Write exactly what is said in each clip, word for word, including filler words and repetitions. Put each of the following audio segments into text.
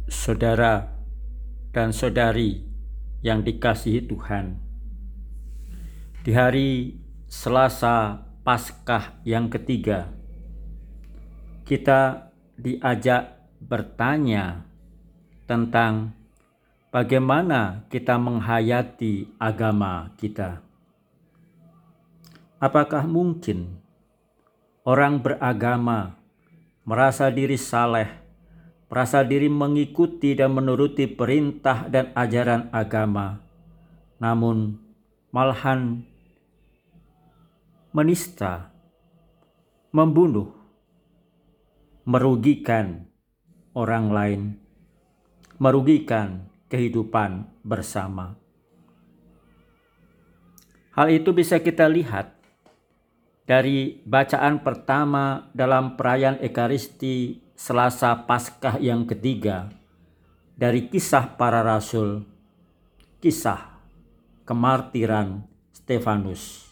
saudara dan saudari yang dikasihi Tuhan. Di hari Selasa Paskah yang ketiga, kita diajak bertanya tentang bagaimana kita menghayati agama kita. Apakah mungkin orang beragama merasa diri saleh, merasa diri mengikuti dan menuruti perintah dan ajaran agama, namun malahan menista, membunuh, merugikan orang lain, merugikan kehidupan bersama? Hal itu bisa kita lihat dari bacaan pertama dalam perayaan Ekaristi Selasa Paskah yang ketiga dari Kisah Para Rasul, kisah kemartiran Stefanus.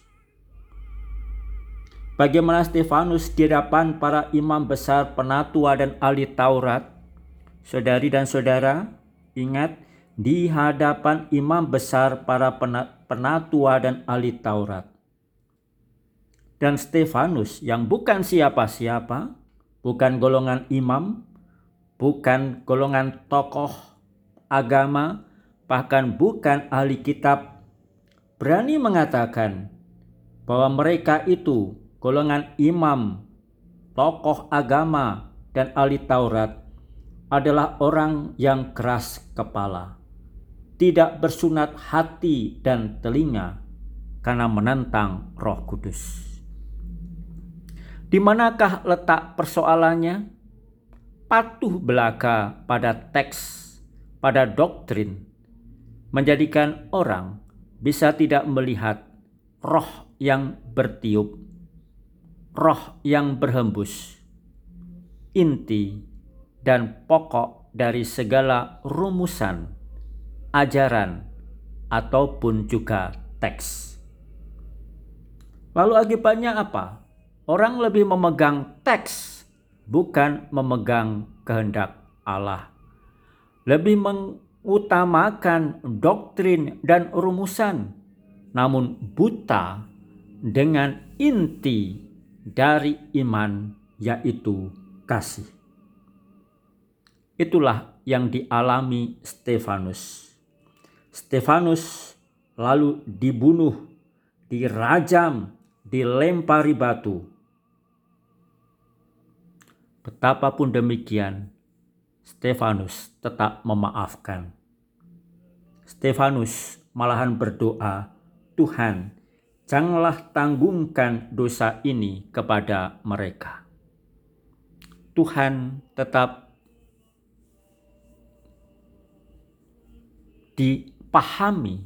Bagaimana Stefanus di hadapan para imam besar, penatua dan ahli Taurat. Saudari dan saudara, ingat, di hadapan imam besar, para penatua dan ahli Taurat. Dan Stefanus yang bukan siapa-siapa, bukan golongan imam, bukan golongan tokoh agama, bahkan bukan ahli kitab, berani mengatakan bahwa mereka itu golongan imam, tokoh agama, dan ahli Taurat adalah orang yang keras kepala, tidak bersunat hati dan telinga karena menentang Roh Kudus. Di manakah letak persoalannya? Patuh belaka pada teks, pada doktrin, menjadikan orang bisa tidak melihat roh yang bertiup, roh yang berhembus, inti dan pokok dari segala rumusan, ajaran, ataupun juga teks. Lalu akibatnya apa? Orang lebih memegang teks, bukan memegang kehendak Allah. Lebih mengutamakan doktrin dan rumusan, namun buta dengan inti dari iman, yaitu kasih. Itulah yang dialami Stefanus. Stefanus lalu dibunuh, dirajam, dilempari batu. Betapapun demikian, Stefanus tetap memaafkan. Stefanus malahan berdoa, Tuhan, janganlah tanggungkan dosa ini kepada mereka. Tuhan tetap dipahami,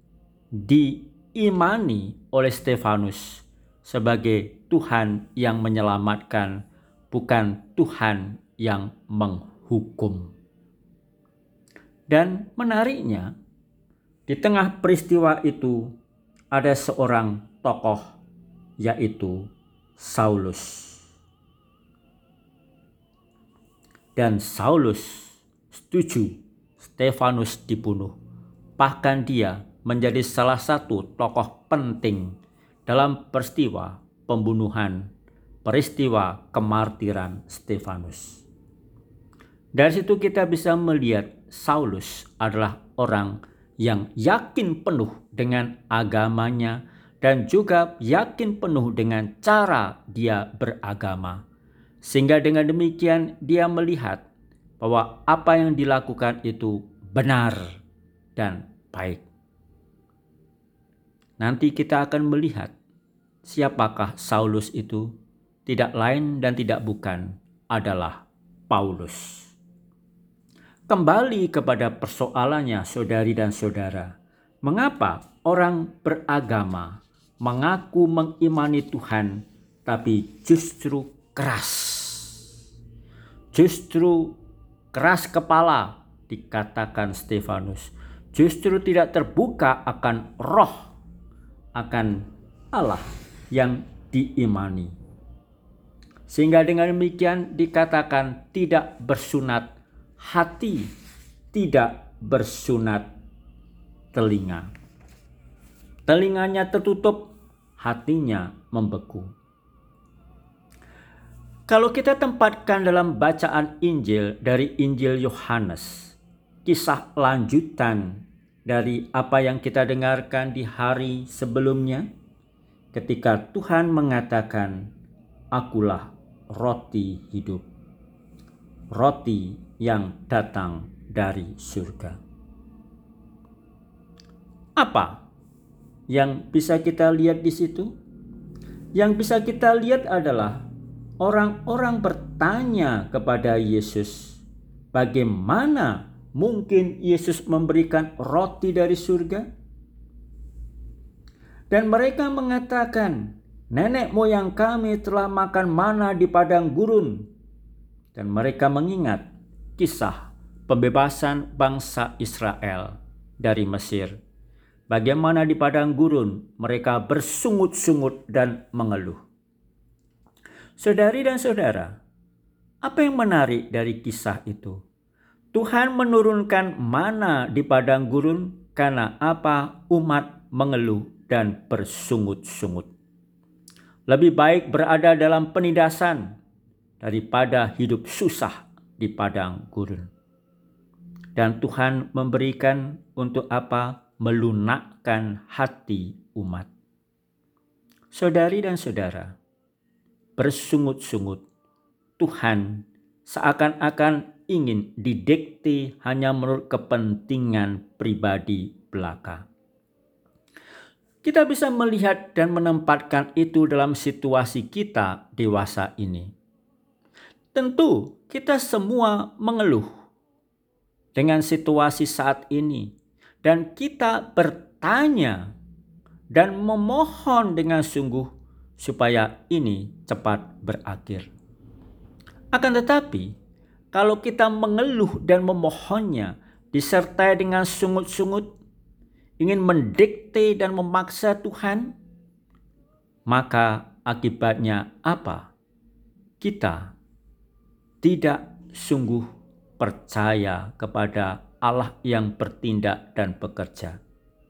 diimani oleh Stefanus sebagai Tuhan yang menyelamatkan, bukan Tuhan yang menghukum. Dan menariknya, di tengah peristiwa itu ada seorang tokoh, yaitu Saulus. Dan Saulus setuju Stefanus dibunuh. Bahkan dia menjadi salah satu tokoh penting dalam peristiwa pembunuhan, peristiwa kemartiran Stefanus. Dari situ kita bisa melihat Saulus adalah orang yang yakin penuh dengan agamanya dan juga yakin penuh dengan cara dia beragama. Sehingga dengan demikian dia melihat bahwa apa yang dilakukan itu benar dan baik. Nanti kita akan melihat siapakah Saulus itu. Tidak lain dan tidak bukan adalah Paulus. Kembali kepada persoalannya, saudari dan saudara. Mengapa orang beragama mengaku mengimani Tuhan tapi justru keras? Justru keras kepala, dikatakan Stefanus. Justru tidak terbuka akan roh, akan Allah yang diimani. Sehingga dengan demikian dikatakan tidak bersunat hati tidak bersunat telinga. Telinganya tertutup, hatinya membeku. Kalau kita tempatkan dalam bacaan Injil dari Injil Yohanes, kisah lanjutan dari apa yang kita dengarkan di hari sebelumnya, ketika Tuhan mengatakan, "Akulah roti hidup, roti yang datang dari surga." Apa yang bisa kita lihat di situ? Yang bisa kita lihat adalah orang-orang bertanya kepada Yesus, bagaimana mungkin Yesus memberikan roti dari surga? Dan mereka mengatakan, nenek moyang kami telah makan mana di padang gurun. Dan mereka mengingat kisah pembebasan bangsa Israel dari Mesir. Bagaimana di padang gurun mereka bersungut-sungut dan mengeluh. Saudari dan saudara, apa yang menarik dari kisah itu? Tuhan menurunkan mana di padang gurun karena apa umat mengeluh dan bersungut-sungut. Lebih baik berada dalam penindasan daripada hidup susah di padang gurun. Dan Tuhan memberikan untuk apa? Melunakkan hati umat. Saudari dan saudara, bersungut-sungut, Tuhan seakan-akan ingin didikte hanya menurut kepentingan pribadi belaka. Kita bisa melihat dan menempatkan itu dalam situasi kita dewasa ini. Tentu kita semua mengeluh dengan situasi saat ini. Dan kita bertanya dan memohon dengan sungguh supaya ini cepat berakhir. Akan tetapi, kalau kita mengeluh dan memohonnya disertai dengan sungut-sungut, ingin mendikte dan memaksa Tuhan, maka akibatnya apa? Kita tidak sungguh percaya kepada Allah yang bertindak dan bekerja.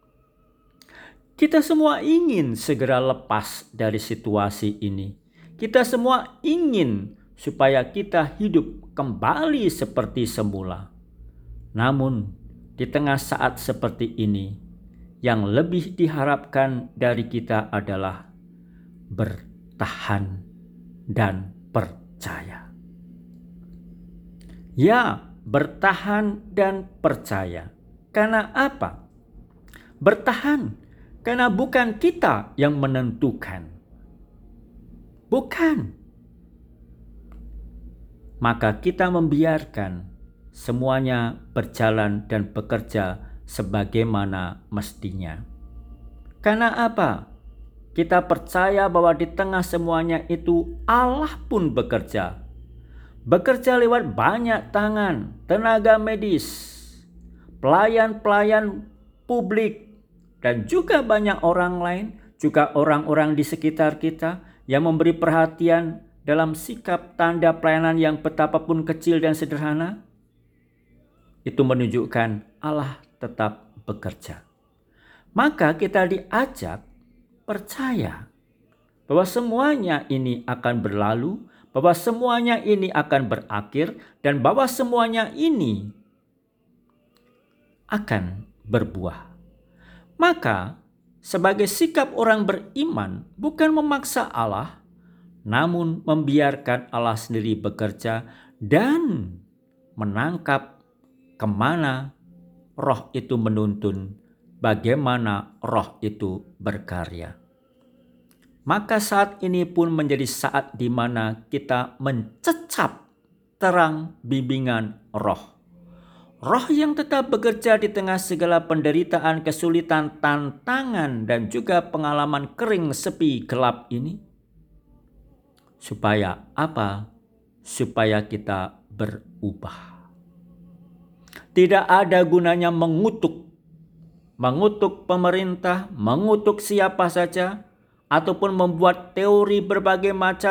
Kita semua ingin segera lepas dari situasi ini. Kita semua ingin supaya kita hidup kembali seperti semula. Namun, di tengah saat seperti ini, yang lebih diharapkan dari kita adalah bertahan dan percaya. Ya, bertahan dan percaya. Karena apa? Bertahan karena bukan kita yang menentukan. Bukan. Maka kita membiarkan semuanya berjalan dan bekerja sebagaimana mestinya. Karena apa? Kita percaya bahwa di tengah semuanya itu Allah pun bekerja. Bekerja lewat banyak tangan, tenaga medis, pelayan-pelayan publik, dan juga banyak orang lain, juga orang-orang di sekitar kita yang memberi perhatian dalam sikap tanda pelayanan yang betapapun kecil dan sederhana. Itu menunjukkan Allah tetap bekerja. Maka kita diajak percaya bahwa semuanya ini akan berlalu, bahwa semuanya ini akan berakhir, dan bahwa semuanya ini akan berbuah. Maka sebagai sikap orang beriman bukan memaksa Allah, namun membiarkan Allah sendiri bekerja dan menangkap kemana roh itu menuntun, bagaimana roh itu berkarya. Maka saat ini pun menjadi saat di mana kita mencecap terang bimbingan roh. Roh yang tetap bekerja di tengah segala penderitaan, kesulitan, tantangan, dan juga pengalaman kering, sepi, gelap ini. Supaya apa? Supaya kita berubah. Tidak ada gunanya mengutuk. Mengutuk pemerintah, mengutuk siapa saja, ataupun membuat teori berbagai macam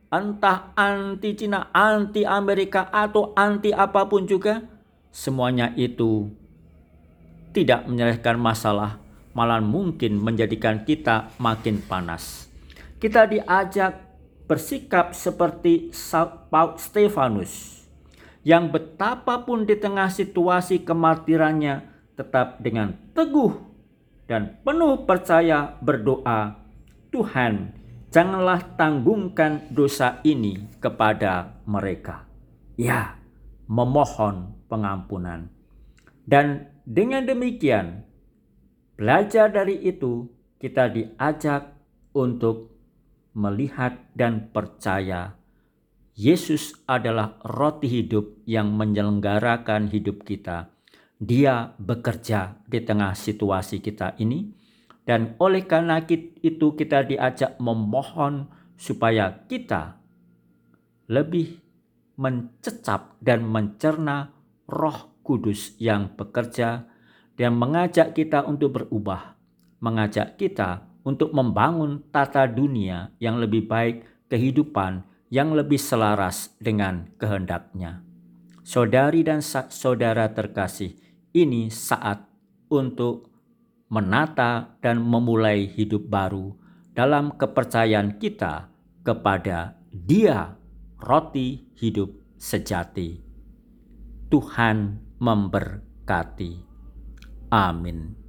entah anti Cina, anti Amerika, atau anti apapun juga, semuanya itu tidak menyelesaikan masalah, malah mungkin menjadikan kita makin panas. Kita diajak bersikap seperti Stefanus, yang betapapun di tengah situasi kemartirannya tetap dengan teguh dan penuh percaya berdoa, Tuhan, janganlah tanggungkan dosa ini kepada mereka. Ya, memohon pengampunan. Dan dengan demikian, belajar dari itu, kita diajak untuk melihat dan percaya Yesus adalah roti hidup yang menyelenggarakan hidup kita. Dia bekerja di tengah situasi kita ini, dan oleh karena itu kita diajak memohon supaya kita lebih mencecap dan mencerna Roh Kudus yang bekerja dan mengajak kita untuk berubah, mengajak kita untuk membangun tata dunia yang lebih baik, kehidupan yang lebih selaras dengan kehendak-Nya. Saudari dan saudara terkasih, ini saat untuk menata dan memulai hidup baru dalam kepercayaan kita kepada Dia, roti hidup sejati. Tuhan memberkati. Amin.